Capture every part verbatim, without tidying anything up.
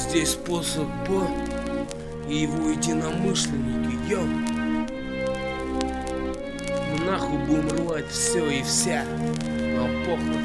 Здесь способ Б и его единомышленники, йо. Мы нахуй будем рвать все и вся, нам похуй.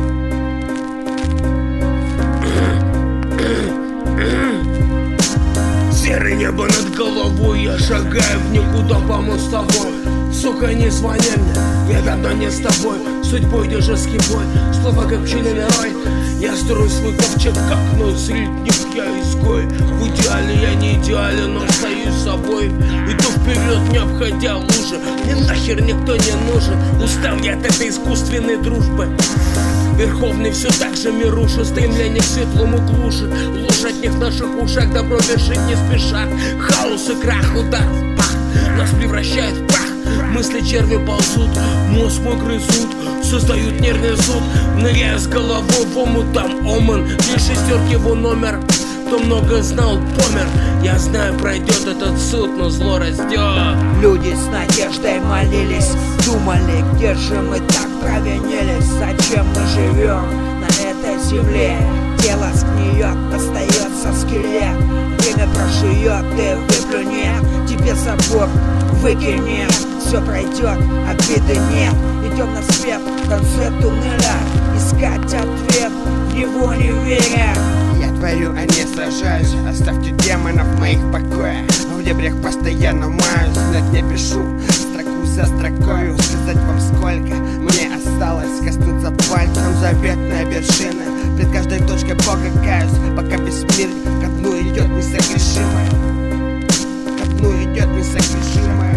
Серое небо над головой, я шагаю в никуда по мостовой. Сука, не звони мне, я давно не с тобой. Судьбой держи бой, слова как пчелиный рой. Я строю свой ковчег, как ноль, среди них я изгой. В идеале я не идеален, но остаюсь собой. Иду вперед, не обходя лужи, мне нахер никто не нужен. Устал я от этой искусственной дружбы. Верховный все так же мируша, стремление к светлому глушит. Ложь от них в наших ушах, добро вершить не спешат. Хаос и крах, удар в пах, нас превращает в прах. Мысли черви ползут, мозг мой грызут, создают нервный зуд. Ныряя с головой в омут, там оман, три шестерки его номер. Кто много знал, помер. Я знаю, пройдет этот суд, но зло растет. Люди с надеждой молились, думали, где же мы так провинились. Зачем мы живем на этой земле? Тело сгниет, остается скелет. Время прожует, ты выплюнет, тебе забор выкинет. Все пройдет, обиды нет. Идем на свет в конце туннеля, искать ответ, в него не веря. Я творю, а не сражаюсь. Оставьте демонов в моих покоях. В дебрях постоянно маюсь, знать не пишу строку за строкою. Сказать вам, сколько мне осталось, коснуться пальцем заветной вершины. Пред каждой точкой Бога каюсь, пока весь мир ко дну идет несогрешимое. Ко дну идет несогрешимое.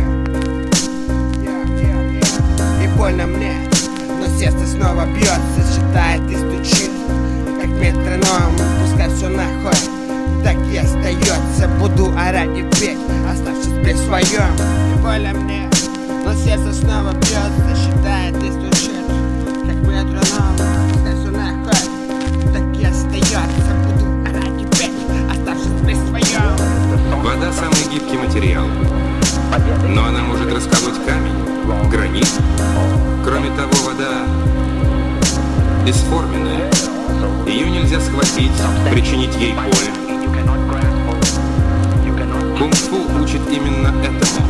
И больно мне, но сердце снова бьется, считает и стучит, как метроном. Пускай все нахуй так и остается. Буду орать и петь, оставшись при своем. И больно мне, но сердце снова бьется, считает и стучит, как метроном. Пускай все нахуй так и остается. Буду орать и петь, оставшись при своем. Вода самый гибкий материал, но она может расколоть камень, гранит. Кроме того, вода бесформенная. Ее нельзя схватить, причинить ей боль. Кунг-фу учит именно этому.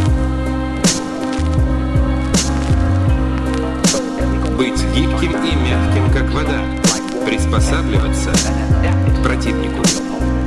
Быть гибким и мягким, как вода. Приспосабливаться к противнику.